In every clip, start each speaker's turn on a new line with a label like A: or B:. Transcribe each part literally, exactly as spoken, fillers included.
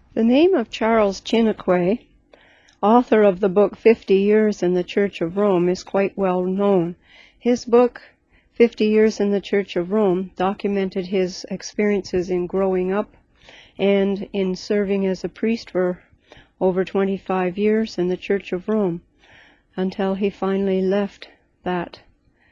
A: The name of Charles Chiniquy, author of the book Fifty Years in the Church of Rome, is quite well known. His book, Fifty Years in the Church of Rome, documented his experiences in growing up and in serving as a priest for over twenty-five years in the Church of Rome, until he finally left that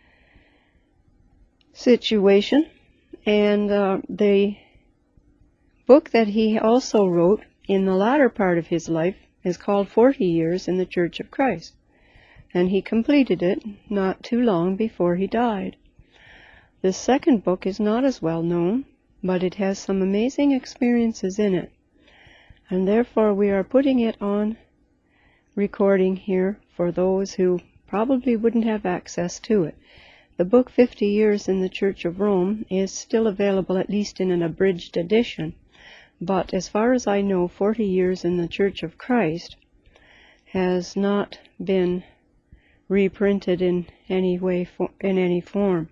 A: situation. And uh, the book that he also wrote in the latter part of his life is called Forty Years in the Church of Christ, and he completed it not too long before he died. This second book is not as well known, but it has some amazing experiences in it, and therefore we are putting it on recording here for those who probably wouldn't have access to it. The book Fifty Years in the Church of Rome is still available, at least in an abridged edition, but as far as I know, Forty Years in the Church of Christ has not been reprinted in any way, in any form.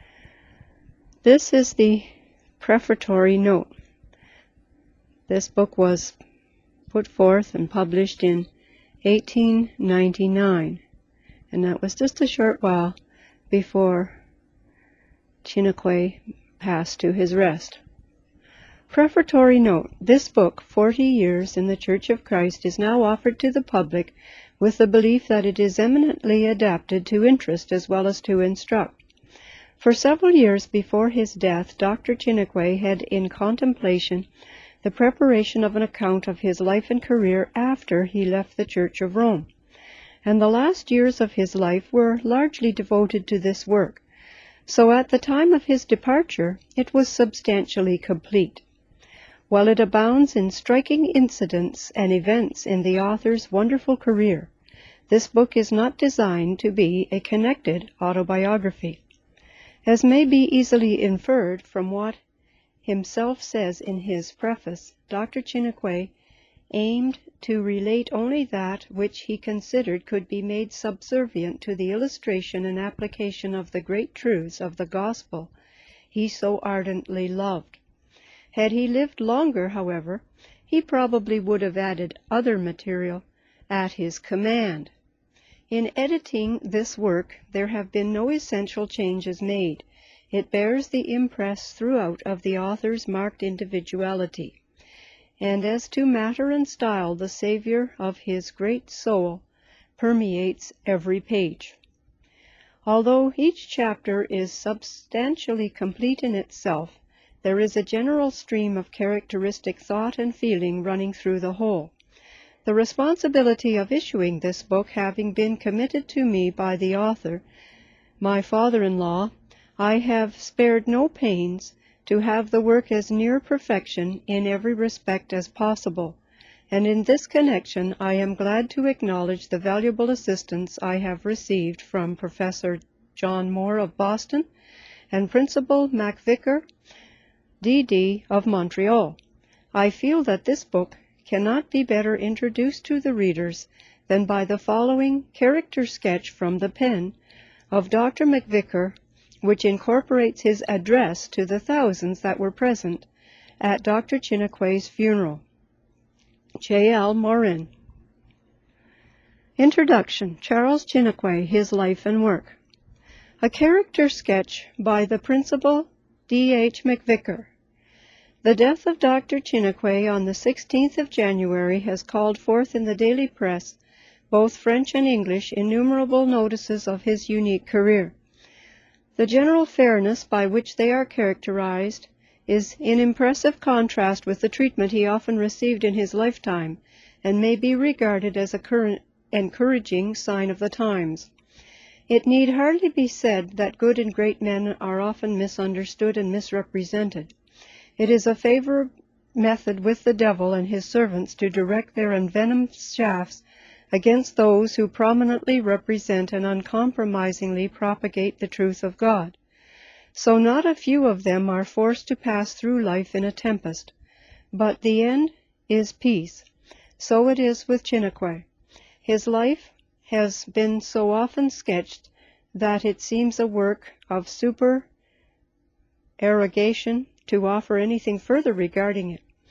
A: This is the prefatory note. This book was put forth and published in eighteen ninety-nine, and that was just a short while before Chiniquy passed to his rest. Prefatory note. This book, Forty Years in the Church of Christ, is now offered to the public with the belief that it is eminently adapted to interest as well as to instruct. For several years before his death, Doctor Chiniquy had in contemplation the preparation of an account of his life and career after he left the Church of Rome, and the last years of his life were largely devoted to this work. So at the time of his departure, it was substantially complete. While it abounds in striking incidents and events in the author's wonderful career, this book is not designed to be a connected autobiography. As may be easily inferred from what himself says in his preface, Doctor Chiniquy aimed to relate only that which he considered could be made subservient to the illustration and application of the great truths of the gospel he so ardently loved. Had he lived longer, however, he probably would have added other material at his command. In editing this work, there have been no essential changes made. It bears the impress throughout of the author's marked individuality. And as to matter and style, the Savior of his great soul permeates every page. Although each chapter is substantially complete in itself, there is a general stream of characteristic thought and feeling running through the whole. The responsibility of issuing this book having been committed to me by the author, my father-in-law, I have spared no pains to have the work as near perfection in every respect as possible, and in this connection I am glad to acknowledge the valuable assistance I have received from Professor John Moore of Boston and Principal MacVicar, D D of Montreal. I feel that this book cannot be better introduced to the readers than by the following character sketch from the pen of Doctor MacVicar, which incorporates his address to the thousands that were present at Doctor Chiniquy's funeral. J L Morin. Introduction. Charles Chiniquy, His Life and Work. A character sketch by the Principal D H MacVicar. The death of Doctor Chiniquy on the sixteenth of January has called forth in the daily press, both French and English, innumerable notices of his unique career. The general fairness by which they are characterized is in impressive contrast with the treatment he often received in his lifetime, and may be regarded as a current, encouraging sign of the times. It need hardly be said that good and great men are often misunderstood and misrepresented. It is a favorite method with the devil and his servants to direct their envenomed shafts against those who prominently represent and uncompromisingly propagate the truth of God. So not a few of them are forced to pass through life in a tempest. But the end is peace. So it is with Chiniquy. His life has been so often sketched that it seems a work of supererogation to offer anything further regarding it.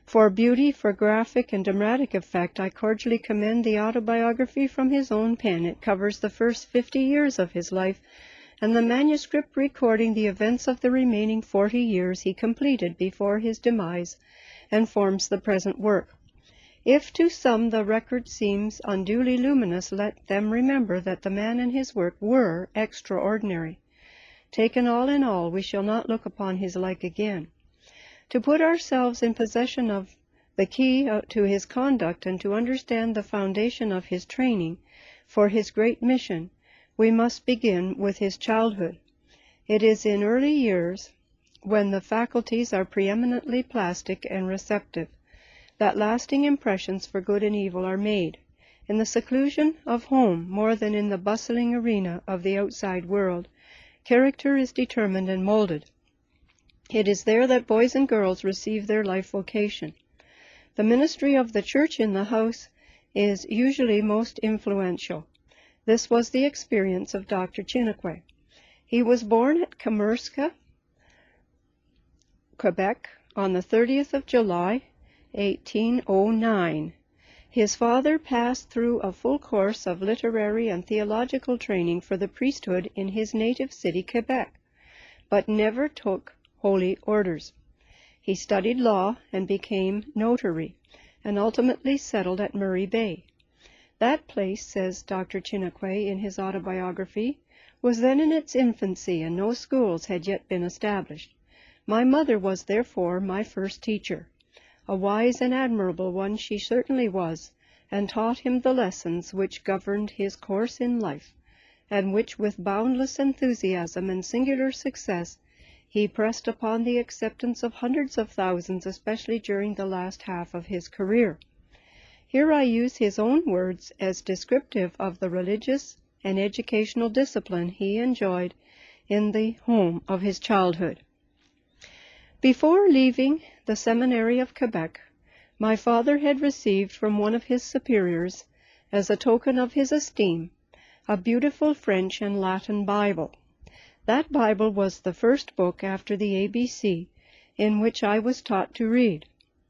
A: For beauty, for graphic and dramatic effect, I cordially commend the autobiography from his own pen. It covers the first fifty years of his life, and the manuscript recording the events of the remaining forty years he completed before his demise, and forms the present work. If to some the record seems unduly luminous, let them remember that the man and his work were extraordinary. Taken all in all, we shall not look upon his like again. To put ourselves in possession of the key to his conduct and to understand the foundation of his training for his great mission, we must begin with his childhood. It is in early years, when the faculties are preeminently plastic and receptive, that lasting impressions for good and evil are made. In the seclusion of home, more than in the bustling arena of the outside world, character is determined and molded. It is there that boys and girls receive their life vocation. The ministry of the church in the house is usually most influential. This was the experience of Doctor Chiniquet. He was born at Kamirska, Quebec, on the thirtieth of July, eighteen oh nine. His father passed through a full course of literary and theological training for the priesthood in his native city, Quebec, but never took holy orders. He studied law and became notary, and ultimately settled at Murray Bay. That place, says Doctor Chiniquet in his autobiography, was then in its infancy, and no schools had yet been established. My mother was therefore my first teacher. A wise and admirable one she certainly was, and taught him the lessons which governed his course in life, and which with boundless enthusiasm and singular success he pressed upon the acceptance of hundreds of thousands, especially during the last half of his career. Here I use his own words as descriptive of the religious and educational discipline he enjoyed in the home of his childhood. Before leaving the seminary of Quebec, my father had received from one of his superiors, as a token of his esteem, a beautiful French and Latin Bible. That Bible was the first book after the A B C in which I was taught to read.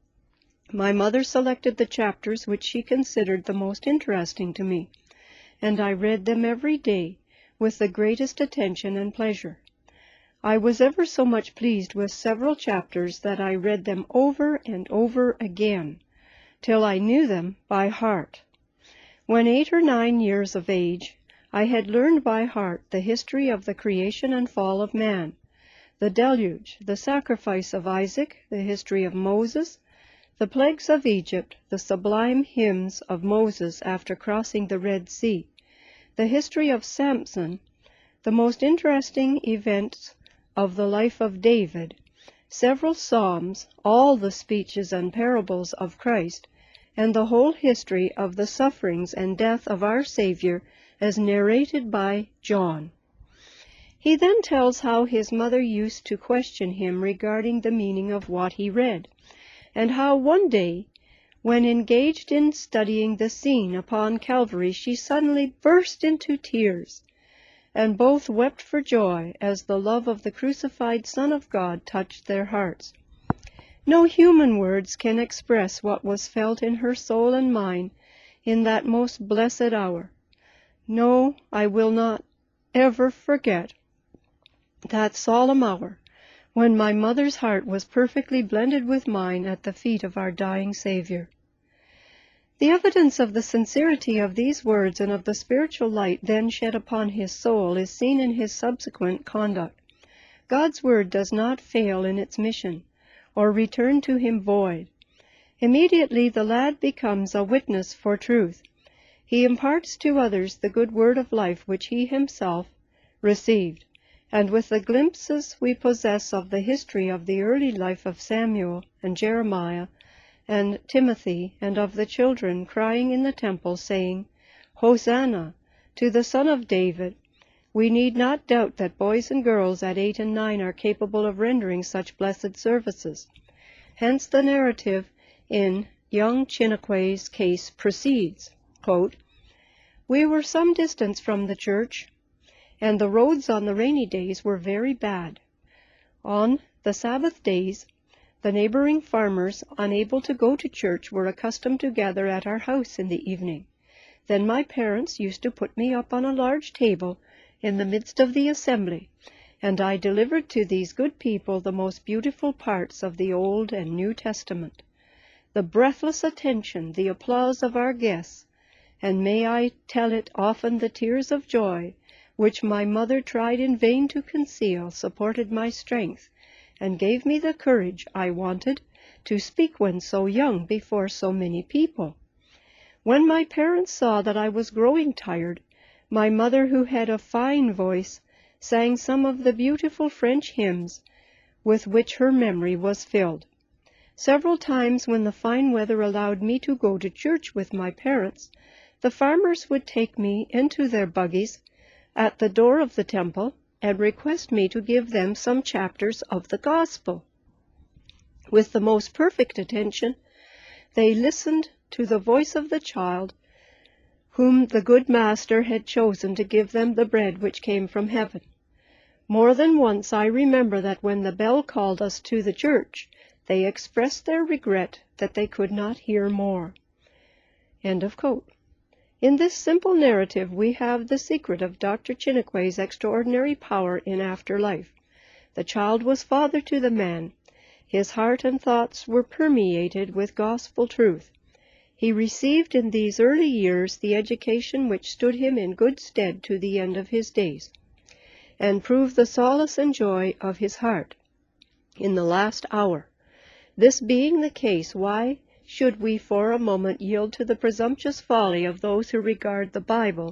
A: My mother selected the chapters which she considered the most interesting to me, and I read them every day with the greatest attention and pleasure. I was ever so much pleased with several chapters that I read them over and over again, till I knew them by heart. When eight or nine years of age, I had learned by heart the history of the creation and fall of man, the deluge, the sacrifice of Isaac, the history of Moses, the plagues of Egypt, the sublime hymns of Moses after crossing the Red Sea, the history of Samson, the most interesting events of the life of David, several psalms, all the speeches and parables of Christ, and the whole history of the sufferings and death of our Savior as narrated by John. He then tells how his mother used to question him regarding the meaning of what he read, and how one day, when engaged in studying the scene upon Calvary, she suddenly burst into tears, and both wept for joy as the love of the crucified Son of God touched their hearts. No human words can express what was felt in her soul and mine in that most blessed hour. No, I will not ever forget that solemn hour when my mother's heart was perfectly blended with mine at the feet of our dying Savior. The evidence of the sincerity of these words and of the spiritual light then shed upon his soul is seen in his subsequent conduct. God's word does not fail in its mission, or return to him void. Immediately the lad becomes a witness for truth. He imparts to others the good word of life which he himself received, and with the glimpses we possess of the history of the early life of Samuel and Jeremiah and Timothy, and of the children crying in the temple, saying, Hosanna to the Son of David, we need not doubt that boys and girls at eight and nine are capable of rendering such blessed services. Hence the narrative in young Chiniquet's case proceeds, quote, We were some distance from the church, and the roads on the rainy days were very bad. On the Sabbath days, The neighboring farmers, unable to go to church, were accustomed to gather at our house in the evening. Then my parents used to put me up on a large table in the midst of the assembly, and I delivered to these good people the most beautiful parts of the Old and New Testament. The breathless attention, the applause of our guests, and may I tell it often the tears of joy, which my mother tried in vain to conceal, supported my strength, and gave me the courage I wanted to speak when so young before so many people. When my parents saw that I was growing tired, my mother, who had a fine voice, sang some of the beautiful French hymns with which her memory was filled. Several times when the fine weather allowed me to go to church with my parents, the farmers would take me into their buggies at the door of the temple and request me to give them some chapters of the gospel. With the most perfect attention, they listened to the voice of the child whom the good master had chosen to give them the bread which came from heaven. More than once I remember that when the bell called us to the church, they expressed their regret that they could not hear more. End of quote. In this simple narrative we have the secret of Doctor Chiniquay's extraordinary power in after life. The child was father to the man. His heart and thoughts were permeated with gospel truth. He received in these early years the education which stood him in good stead to the end of his days, and proved the solace and joy of his heart in the last hour. This being the case, why should we for a moment yield to the presumptuous folly of those who regard the Bible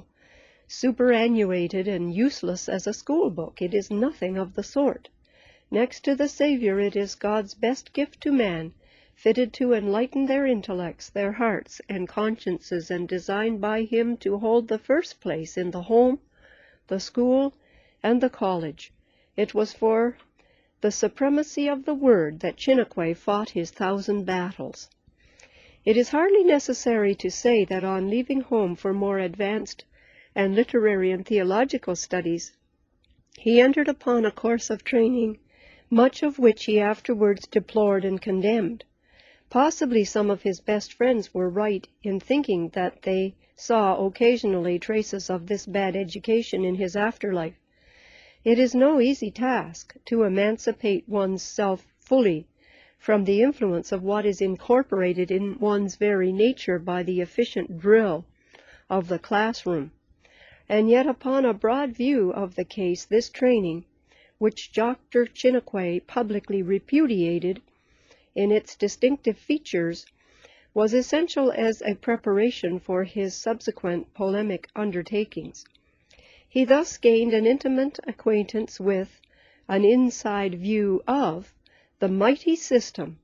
A: superannuated and useless as a school book? It is nothing of the sort. Next to the Savior, it is God's best gift to man, fitted to enlighten their intellects, their hearts, and consciences, and designed by him to hold the first place in the home, the school, and the college. It was for the supremacy of the Word that Chiniquay fought his thousand battles. It is hardly necessary to say that on leaving home for more advanced and literary and theological studies, he entered upon a course of training, much of which he afterwards deplored and condemned. Possibly some of his best friends were right in thinking that they saw occasionally traces of this bad education in his afterlife. It is no easy task to emancipate one's self fully from the influence of what is incorporated in one's very nature by the efficient drill of the classroom. And yet upon a broad view of the case, this training, which Doctor Chiniquay publicly repudiated in its distinctive features, was essential as a preparation for his subsequent polemic undertakings. He thus gained an intimate acquaintance with, an inside view of, the mighty system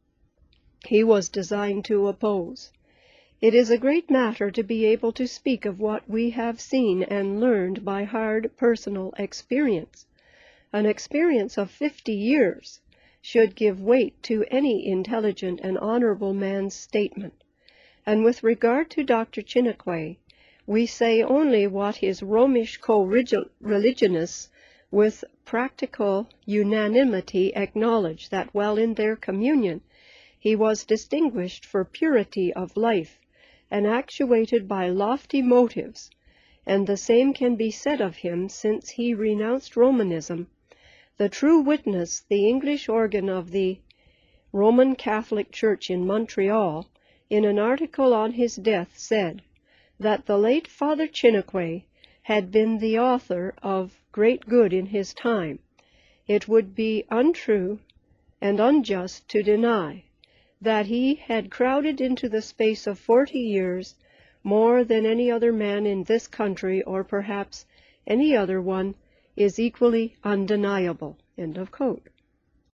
A: he was designed to oppose. It is a great matter to be able to speak of what we have seen and learned by hard personal experience. An experience of fifty years should give weight to any intelligent and honorable man's statement. And with regard to Doctor Chiniquay, we say only what his Romish co-religionists with practical unanimity acknowledge, that while in their communion he was distinguished for purity of life and actuated by lofty motives, and the same can be said of him since he renounced Romanism. The true witness, the English organ of the Roman Catholic Church in Montreal, in an article on his death, said that the late Father Chiniquay had been the author of great good in his time. It would be untrue and unjust to deny that he had crowded into the space of forty years more than any other man in this country, or perhaps any other one, is equally undeniable. End of quote.